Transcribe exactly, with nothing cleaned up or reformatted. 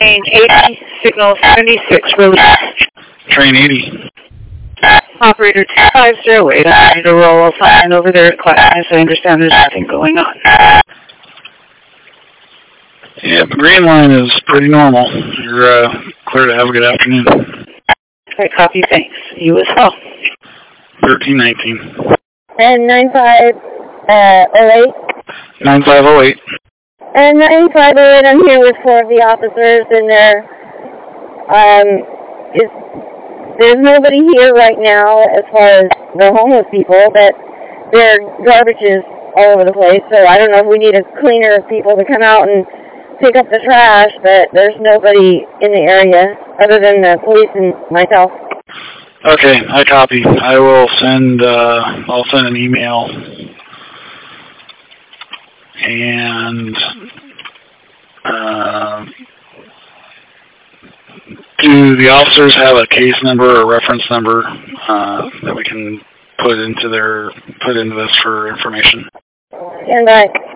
Train eighty, signal seventy-six, release. Train eighty. Operator two five zero eight, I need a roll. I'll sign over there at class. I understand there's nothing going on. Yeah, the green line is pretty normal. You're uh, clear to have a good afternoon. I copy, thanks. You as well. thirteen nineteen. And nine five oh eight? nine five oh eight. And nine five oh eight, I'm here with four of the officers, and there, um, is, there's nobody here right now as far as the homeless people, but their garbage is all over the place, so I don't know if we need a cleaner of people to come out and pick up the trash, but there's nobody in the area other than the police and myself. Okay, I copy. I will send, uh, I'll send an email. And, uh, do the officers have a case number or reference number, uh, that we can put into their, put into this for information? And I...